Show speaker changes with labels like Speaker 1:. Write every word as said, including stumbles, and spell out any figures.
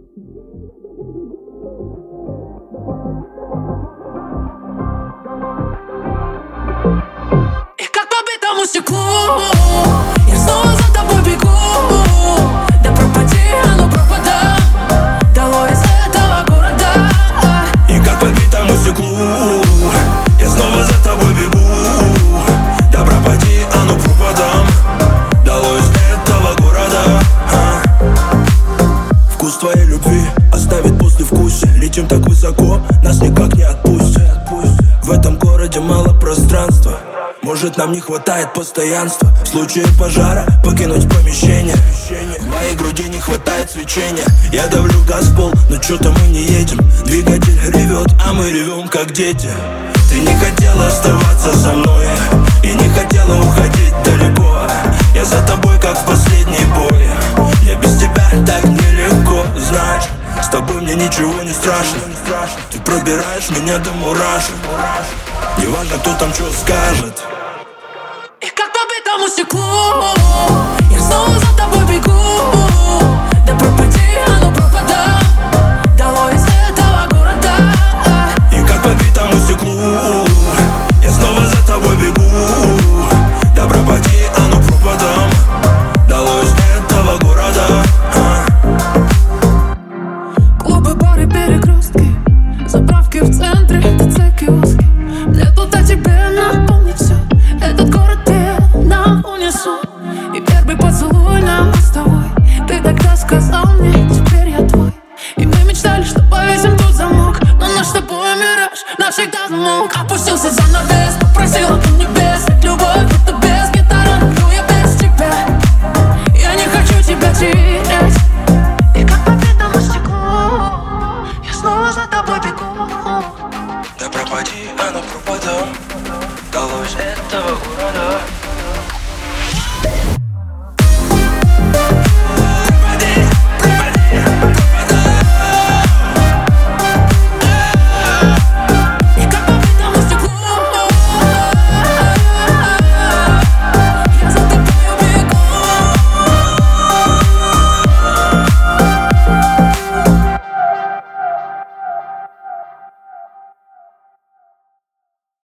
Speaker 1: И как по битому стеклу я снова за тобой бегу. Да пропади оно пропадá, долой из этого города.
Speaker 2: И как по битому стеклу я снова за тобой бегу. Да пропади оно пропадам, долой из этого города. а. Вкус твоей любви оставит послевкусие. Летим так высоко, нас никак не отпустят. В этом городе мало пространства, может, нам не хватает постоянства. В случае пожара покинуть помещение. В моей груди не хватает свечения. Я давлю газ в пол, но чё-то мы не едем. Двигатель ревет, а мы ревем как дети. Ты не хотела оставаться со мной и не хотела уходить далеко. Я за тобой как в последней боли. Мне без тебя так нелегко, знаешь. С тобой мне ничего не страшно. Ты пробираешь меня до мурашек. Неважно, кто там что скажет.
Speaker 1: И как по битому стеклу я снова за тобой бегу. Да пропади оно пропадá, долой из этого города.
Speaker 2: И как по битому стеклу я снова за тобой бегу. Да пропади оно пропадам, долой из этого города. а.
Speaker 1: Клубы, бары, перекрестки, заправки в центре, ТЦ-киоски. Мне тут о тебе напомнить все. Этот город я нам унесу. И первый поцелуй на мостовой. Ты тогда сказал мне, теперь я твой. И мы мечтали, что повесим тут замок, но наш с тобой мираж навсегда замолк. Опустился занавес, попросил от небес. Ведь любовь будто без гитары, люблю я без тебя. Я не хочу тебя терять. И как по битому стеклу я снова за тобой бегу.
Speaker 2: Да пропади оно пропадам, долой из этого города.